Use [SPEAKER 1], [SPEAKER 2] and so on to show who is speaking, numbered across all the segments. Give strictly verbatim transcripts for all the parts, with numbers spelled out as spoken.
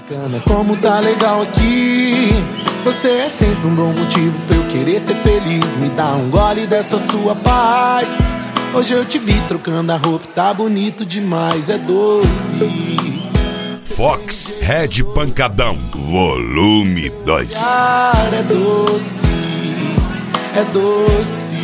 [SPEAKER 1] Bacana como tá legal aqui. Você é sempre um bom motivo pra eu querer ser feliz. Me dá um gole dessa sua paz. Hoje eu te vi trocando a roupa, tá bonito demais, é doce.
[SPEAKER 2] Fox Red Pancadão, volume dois.
[SPEAKER 1] É doce, é doce.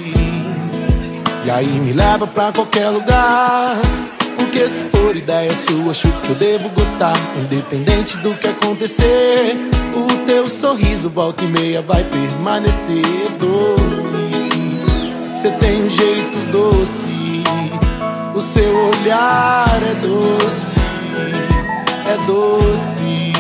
[SPEAKER 1] E aí me leva pra qualquer lugar, porque se for ideia sua, acho que eu devo gostar. Independente do que acontecer, o teu sorriso volta e meia vai permanecer doce. Você tem um jeito doce, o seu olhar é doce, é doce.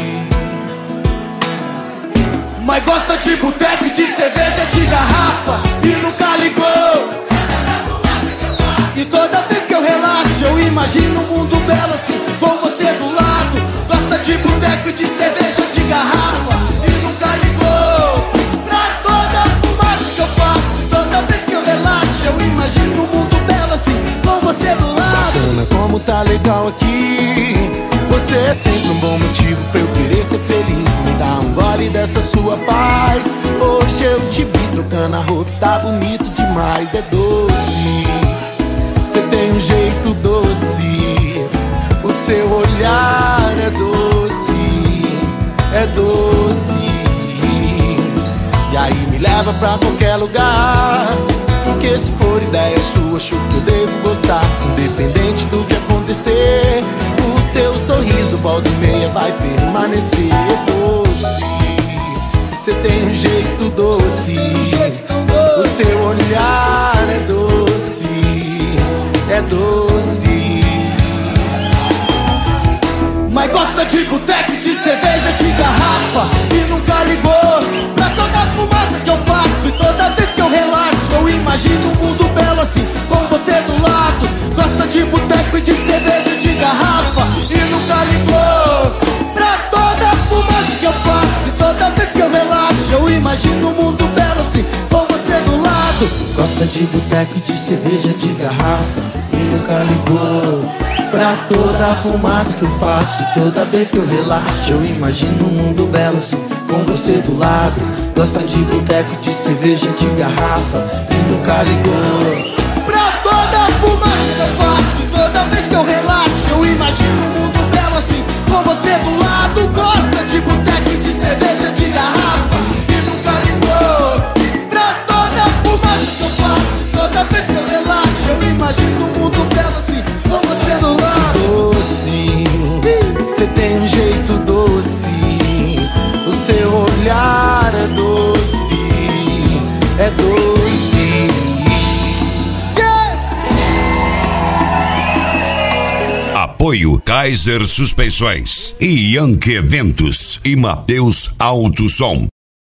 [SPEAKER 3] Mas gosta de boteco e de cerveja de garrafa e nunca ligou. E toda vez que eu relaxo eu imagino um mundo belo assim, com você do lado. Gosta de boteco e de cerveja de garrafa e nunca ligou pra toda a fumaça que eu faço. E toda vez que eu relaxo eu imagino um mundo belo assim, com você do lado.
[SPEAKER 1] Bacana como tá legal aqui. Você é sempre um bom motivo pra eu querer ser feliz. Me dá um gole dessa sua paz. Hoje eu te vi trocando a roupa, tá bonito demais, é doce. Você tem um jeito doce, o seu olhar é doce, é doce. E aí me leva pra qualquer lugar, porque se for ideia sua, acho que eu devo gostar. Independente do que acontecer, o teu sorriso volta e meia vai permanecer doce. Você tem um jeito doce, o seu olhar é doce, é doce.
[SPEAKER 3] Mas gosta de boteco e de cerveja de garrafa e nunca ligou pra toda a fumaça que eu faço. E toda vez que eu relaxo eu imagino um mundo belo assim, com você do lado. Gosta de boteco e de cerveja de garrafa e nunca ligou pra toda a fumaça que eu faço. E toda vez que eu relaxo eu imagino um mundo belo assim, com você do lado. Gosta de boteco e de cerveja de garrafa e nunca ligou pra toda a fumaça que eu faço. E toda vez que eu relaxo eu imagino um mundo belo assim, com você do lado. Gosta de boteco e de cerveja de garrafa e nunca ligou pra toda a fumaça que eu faço. E toda vez que eu relaxo eu imagino um mundo belo assim, com você do lado. Gosta de boteco e de cerveja de garrafa e nunca ligou pra toda a fumaça que eu faço. E toda vez que eu relaxo eu imagino um mundo belo assim, com você do lado.
[SPEAKER 1] Doce, você tem um jeito doce, o seu olhar é doce, é doce.
[SPEAKER 3] Yeah!
[SPEAKER 2] Apoio Kaiser Suspensões, Yankee Eventos e Mateus Alto Som.